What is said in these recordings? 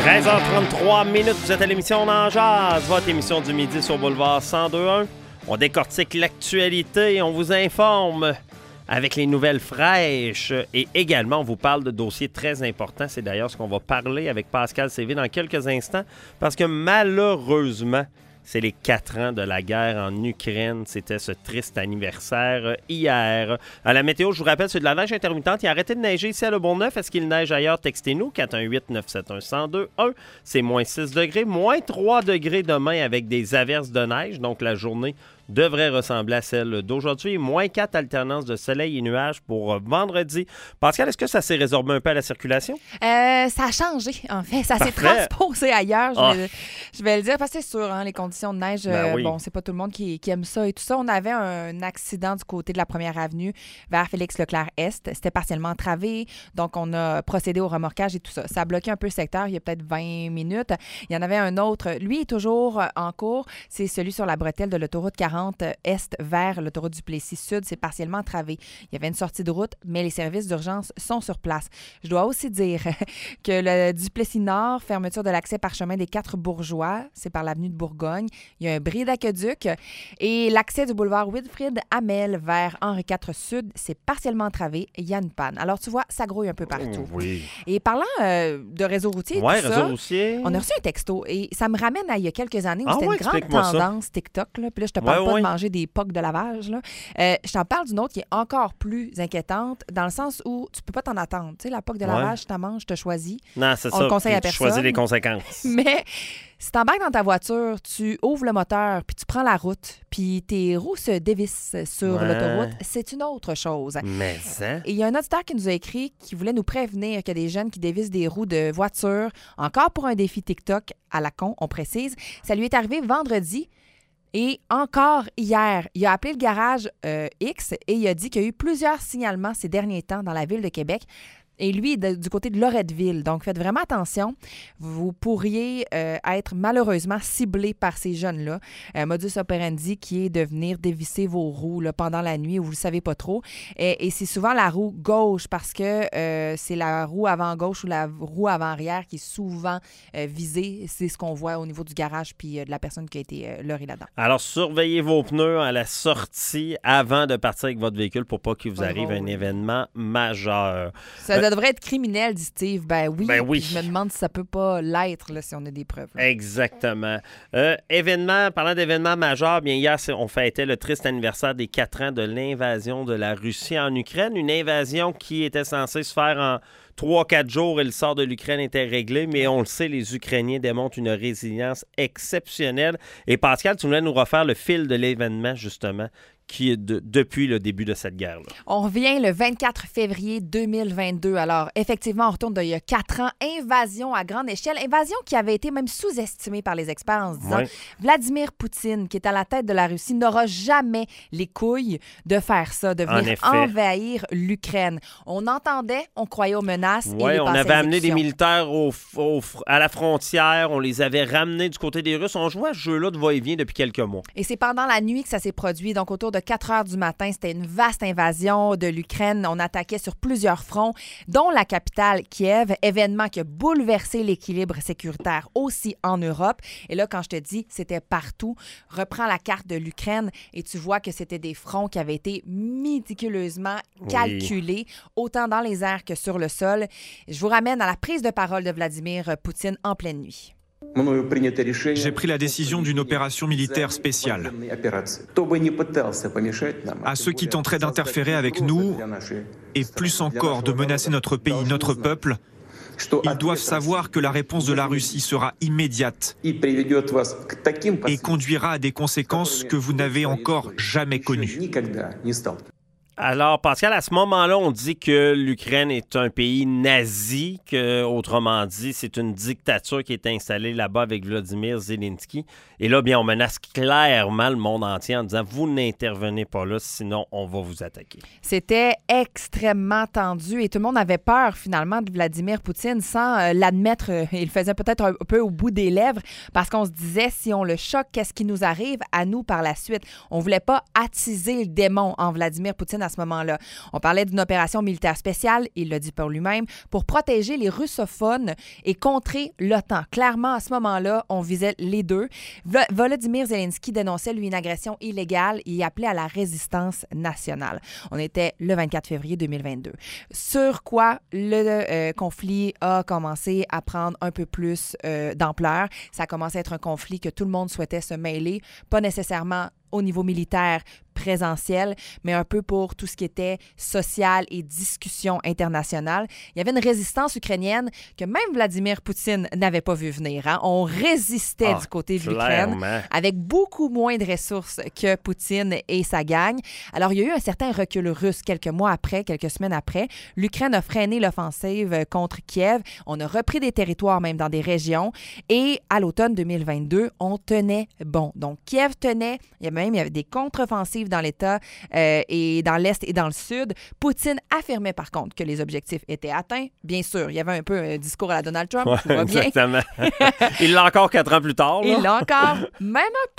13h33 minutes, vous êtes à l'émission On en jase, votre émission du midi sur Boulevard 102.1. On décortique l'actualité, on vous informe avec les nouvelles fraîches et également on vous parle de dossiers très importants. C'est d'ailleurs ce qu'on va parler avec Pascal Séville dans quelques instants parce que malheureusement, c'est les 4 ans de la guerre en Ukraine. C'était ce triste anniversaire hier. À la météo, je vous rappelle, c'est de la neige intermittente. Il a arrêté de neiger ici à Le Bourgneuf. Est-ce qu'il neige ailleurs? Textez-nous, 418-971-1021. C'est moins 6 degrés, moins 3 degrés demain avec des averses de neige. Donc, la journée devrait ressembler à celle d'aujourd'hui. Moins 4 alternances de soleil et nuages pour vendredi. Pascal, est-ce que ça s'est résorbé un peu à la circulation? Ça a changé, en fait. Ça s'est transposé ailleurs, je vais le dire, parce que c'est sûr, hein, les conditions de neige, oui. bon, c'est pas tout le monde qui aime ça et tout ça. On avait un accident du côté de la Première Avenue vers Félix-Leclerc-Est. C'était partiellement entravé, donc on a procédé au remorquage et tout ça. Ça a bloqué un peu le secteur, il y a peut-être 20 minutes. Il y en avait un autre, lui est toujours en cours, c'est celui sur la bretelle de l'autoroute 40 Est vers l'autoroute du Plessis-Sud. C'est partiellement entravé. Il y avait une sortie de route, mais les services d'urgence sont sur place. Je dois aussi dire que le Duplessis-Nord, fermeture de l'accès par chemin des 4 Bourgeois, c'est par l'avenue de Bourgogne. Il y a un bris d'aqueduc. Et l'accès du boulevard Wilfrid-Hamel vers Henri IV Sud, c'est partiellement entravé. Il y a une panne. Alors, tu vois, ça grouille un peu partout. Oui. Et parlant de réseau routier, réseau routier. On a reçu un texto et ça me ramène à il y a quelques années où c'était une grande explique-moi ça. tendance TikTok. Là. Puis là, je te parle pas de manger des pocs de lavage. Là. Je t'en parle d'une autre qui est encore plus inquiétante dans le sens où tu peux pas t'en attendre. Tu sais, la poque de lavage, je t'en mange, je te choisis. Non, c'est ça. On le conseille à tu personne. choisis les conséquences. Mais si t'embarques dans ta voiture, tu ouvres le moteur, puis tu prends la route, puis tes roues se dévissent sur l'autoroute, c'est une autre chose. Mais ça... Et il y a un auditeur qui nous a écrit qui voulait nous prévenir qu'il y a des jeunes qui dévissent des roues de voiture, encore pour un défi TikTok à la con, on précise. Ça lui est arrivé vendredi. Et encore hier, il a appelé le garage X et il a dit qu'il y a eu plusieurs signalements ces derniers temps dans la ville de Québec. Et lui, du côté de Loretteville. Donc, faites vraiment attention. Vous pourriez être malheureusement ciblé par ces jeunes-là. Modus operandi qui est de venir dévisser vos roues là, pendant la nuit où vous ne le savez pas trop. Et c'est souvent la roue gauche parce que c'est la roue avant-gauche ou la roue avant-arrière qui est souvent visée. C'est ce qu'on voit au niveau du garage puis de la personne qui a été leurrée là-dedans. Alors, surveillez vos pneus à la sortie avant de partir avec votre véhicule pour pas qu'il vous arrive un événement majeur. Ça devrait être criminel, dit Steve. Ben oui. Je me demande si ça peut pas l'être là, si on a des preuves. Là. Exactement. Parlant d'événements majeurs, bien hier, on fêtait le triste anniversaire des 4 ans de l'invasion de la Russie en Ukraine. Une invasion qui était censée se faire en 3-4 jours et le sort de l'Ukraine était réglé, mais on le sait, les Ukrainiens démontrent une résilience exceptionnelle. Et Pascal, tu voulais nous refaire le fil de l'événement, justement, qui est depuis le début de cette guerre-là. On revient le 24 février 2022. Alors, effectivement, on retourne d'il y a 4 ans. Invasion à grande échelle. Invasion qui avait été même sous-estimée par les experts en se disant Vladimir Poutine, qui est à la tête de la Russie, n'aura jamais les couilles de faire ça, de venir envahir l'Ukraine. On entendait, on croyait aux menaces. Oui, on avait amené des militaires à la frontière. On les avait ramenés du côté des Russes. On jouait à ce jeu-là de va-et-vient depuis quelques mois. Et c'est pendant la nuit que ça s'est produit. Donc, autour de 4 heures du matin, c'était une vaste invasion de l'Ukraine. On attaquait sur plusieurs fronts, dont la capitale Kiev, événement qui a bouleversé l'équilibre sécuritaire aussi en Europe. Et là, quand je te dis, c'était partout. Reprends la carte de l'Ukraine et tu vois que c'était des fronts qui avaient été méticuleusement calculés, autant dans les airs que sur le sol. Je vous ramène à la prise de parole de Vladimir Poutine en pleine nuit. J'ai pris la décision d'une opération militaire spéciale. À ceux qui tenteraient d'interférer avec nous, et plus encore de menacer notre pays, notre peuple, ils doivent savoir que la réponse de la Russie sera immédiate et conduira à des conséquences que vous n'avez encore jamais connues. Alors, Pascal, à ce moment-là, on dit que l'Ukraine est un pays nazi, que, autrement dit, c'est une dictature qui est installée là-bas avec Vladimir Zelensky. Et là, bien, on menace clairement le monde entier en disant « Vous n'intervenez pas là, sinon on va vous attaquer ». C'était extrêmement tendu et tout le monde avait peur, finalement, de Vladimir Poutine sans l'admettre. Il le faisait peut-être un peu au bout des lèvres parce qu'on se disait, si on le choque, qu'est-ce qui nous arrive à nous par la suite? On ne voulait pas attiser le démon en Vladimir Poutine à à ce moment-là. On parlait d'une opération militaire spéciale, il l'a dit pour lui-même, pour protéger les russophones et contrer l'OTAN. Clairement, à ce moment-là, on visait les deux. Volodymyr Zelensky dénonçait, lui, une agression illégale et appelait à la résistance nationale. On était le 24 février 2022. Sur quoi le conflit a commencé à prendre un peu plus d'ampleur. Ça a commencé à être un conflit que tout le monde souhaitait se mêler, pas nécessairement au niveau militaire présentiel, mais un peu pour tout ce qui était social et discussion internationale. Il y avait une résistance ukrainienne que même Vladimir Poutine n'avait pas vu venir. Hein? On résistait du côté de l'Ukraine avec beaucoup moins de ressources que Poutine et sa gang. Alors, il y a eu un certain recul russe quelques semaines après. L'Ukraine a freiné l'offensive contre Kiev. On a repris des territoires, même dans des régions. Et à l'automne 2022, on tenait bon. Donc, Kiev tenait. Il y avait des contre-offensives dans l'État et dans l'Est et dans le Sud. Poutine affirmait par contre que les objectifs étaient atteints. Bien sûr, il y avait un peu un discours à la Donald Trump. Ouais, exactement. Il l'a encore 4 ans plus tard. Là. Il l'a encore, même un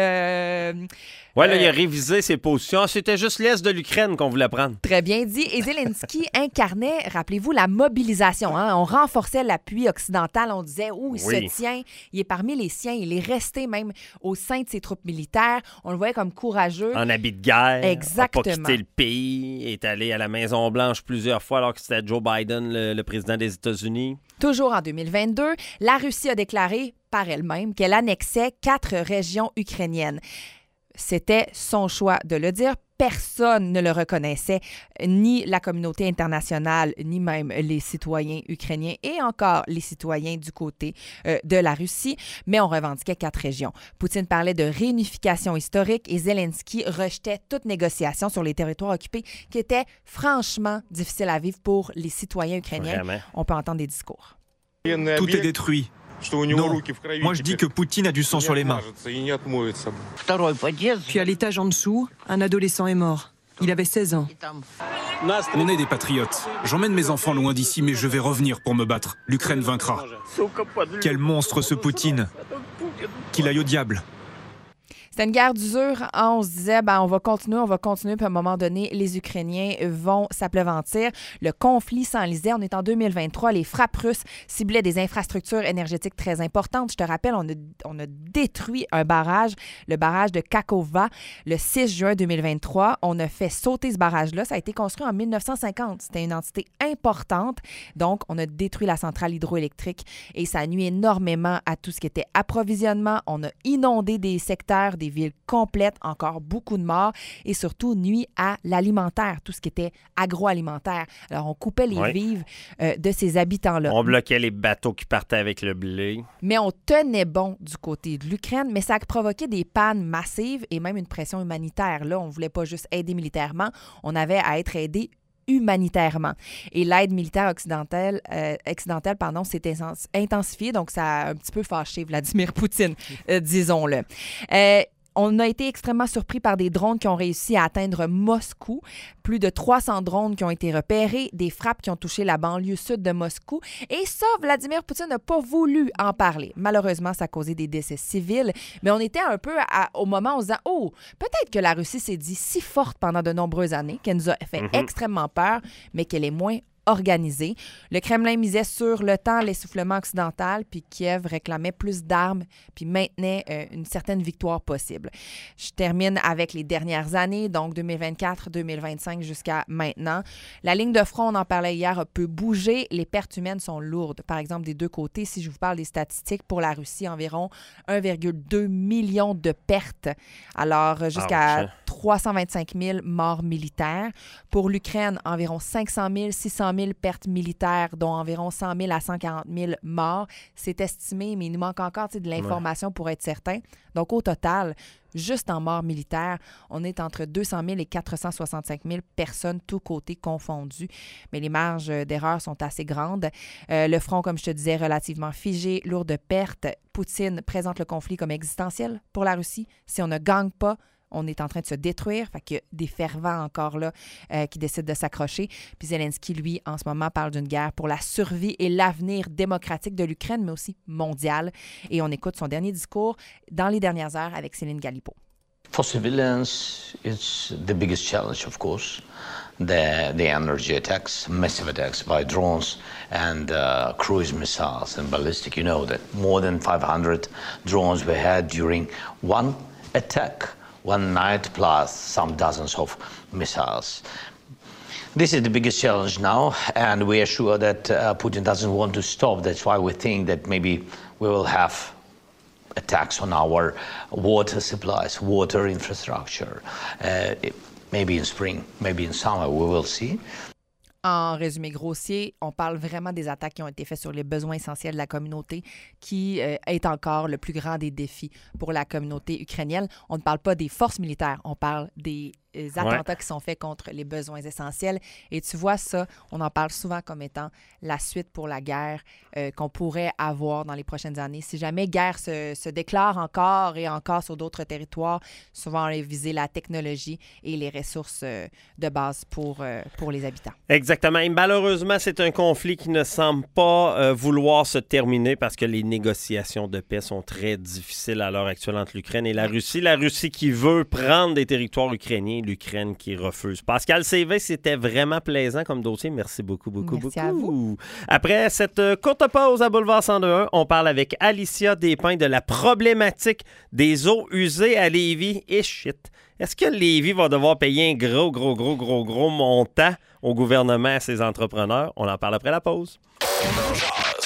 peu... Oui, là, il a révisé ses positions. C'était juste l'Est de l'Ukraine qu'on voulait prendre. Très bien dit. Et Zelensky incarnait, rappelez-vous, la mobilisation. Hein? On renforçait l'appui occidental. On disait, il se tient. Il est parmi les siens. Il est resté même au sein de ses troupes militaires. On le voyait comme courageux. En habit de guerre. Exactement. Il n'a pas quitté le pays. Il est allé à la Maison-Blanche plusieurs fois alors que c'était Joe Biden, le président des États-Unis. Toujours en 2022, la Russie a déclaré par elle-même qu'elle annexait 4 régions ukrainiennes. C'était son choix de le dire. Personne ne le reconnaissait, ni la communauté internationale, ni même les citoyens ukrainiens et encore les citoyens du côté de la Russie, mais on revendiquait 4 régions. Poutine parlait de réunification historique et Zelensky rejetait toute négociation sur les territoires occupés qui était franchement difficile à vivre pour les citoyens ukrainiens. Vraiment? On peut entendre des discours. Tout est détruit. Non, moi je dis que Poutine a du sang sur les mains. Puis à l'étage en dessous, un adolescent est mort. Il avait 16 ans. On est des patriotes. J'emmène mes enfants loin d'ici, mais je vais revenir pour me battre. L'Ukraine vaincra. Quel monstre ce Poutine. Qu'il aille au diable. C'était une guerre d'usure. On se disait, on va continuer, puis à un moment donné, les Ukrainiens vont s'appesantir. Le conflit s'enlisait. On est en 2023. Les frappes russes ciblaient des infrastructures énergétiques très importantes. Je te rappelle, on a détruit un barrage, le barrage de Kakhovka, le 6 juin 2023. On a fait sauter ce barrage-là. Ça a été construit en 1950. C'était une entité importante. Donc, on a détruit la centrale hydroélectrique et ça nuit énormément à tout ce qui était approvisionnement. On a inondé des secteurs, des villes complètes, encore beaucoup de morts et surtout nuit à l'alimentaire, tout ce qui était agroalimentaire. Alors, on coupait les vivres de ces habitants-là. On bloquait les bateaux qui partaient avec le blé. Mais on tenait bon du côté de l'Ukraine, mais ça a provoqué des pannes massives et même une pression humanitaire. Là, on ne voulait pas juste aider militairement, on avait à être aidé humanitairement. Et l'aide militaire occidentale s'est intensifiée, donc ça a un petit peu fâché Vladimir Poutine, disons-le. On a été extrêmement surpris par des drones qui ont réussi à atteindre Moscou. Plus de 300 drones qui ont été repérés, des frappes qui ont touché la banlieue sud de Moscou. Et ça, Vladimir Poutine n'a pas voulu en parler. Malheureusement, ça a causé des décès civils. Mais on était un peu au moment où on se disait, peut-être que la Russie s'est dit si forte pendant de nombreuses années, qu'elle nous a fait extrêmement peur, mais qu'elle est moins organisée. Le Kremlin misait sur le temps, l'essoufflement occidental, puis Kiev réclamait plus d'armes, puis maintenait une certaine victoire possible. Je termine avec les dernières années, donc 2024, 2025 jusqu'à maintenant. La ligne de front, on en parlait hier, peut bouger. Les pertes humaines sont lourdes. Par exemple, des deux côtés, si je vous parle des statistiques, pour la Russie, environ 1,2 million de pertes. Alors, jusqu'à 325 000 morts militaires. Pour l'Ukraine, environ 500 000, 600 000 pertes militaires, dont environ 100 000 à 140 000 morts. C'est estimé, mais il nous manque encore de l'information pour être certain. Donc, au total, juste en morts militaires, on est entre 200 000 et 465 000 personnes, tous côtés confondus. Mais les marges d'erreur sont assez grandes. Le front, comme je te disais, relativement figé, lourd de pertes. Poutine présente le conflit comme existentiel pour la Russie. Si on ne gagne pas, on est en train de se détruire. Fait qu'il y a des fervents encore là qui décident de s'accrocher. Puis Zelensky, lui, en ce moment, parle d'une guerre pour la survie et l'avenir démocratique de l'Ukraine, mais aussi mondial. Et on écoute son dernier discours dans les dernières heures avec Céline Galipo. For civilians, it's the biggest challenge, of course. The energy attacks, massive attacks by drones and cruise missiles and ballistic. You know that more than 500 drones were had during one attack, one night, plus some dozens of missiles. This is the biggest challenge now, and we are sure that Putin doesn't want to stop. That's why we think that maybe we will have attacks on our water supplies, water infrastructure. Maybe in spring, maybe in summer, we will see. En résumé grossier, on parle vraiment des attaques qui ont été faites sur les besoins essentiels de la communauté, qui est encore le plus grand des défis pour la communauté ukrainienne. On ne parle pas des forces militaires, on parle des attentats qui sont faits contre les besoins essentiels. Et tu vois ça, on en parle souvent comme étant la suite pour la guerre qu'on pourrait avoir dans les prochaines années. Si jamais guerre se déclare encore et encore sur d'autres territoires, souvent on va viser la technologie et les ressources de base pour les habitants. Exactement. Et malheureusement, c'est un conflit qui ne semble pas vouloir se terminer parce que les négociations de paix sont très difficiles à l'heure actuelle entre l'Ukraine et la Russie. La Russie qui veut prendre des territoires ukrainiens, l'Ukraine qui refuse. Pascal CV, c'était vraiment plaisant comme dossier. Merci beaucoup. Merci à vous. Après cette courte pause à Boulevard 102.1, on parle avec Alicia Despins de la problématique des eaux usées à Lévis. Et shit, est-ce que Lévis va devoir payer un gros montant au gouvernement et à ses entrepreneurs? On en parle après la pause.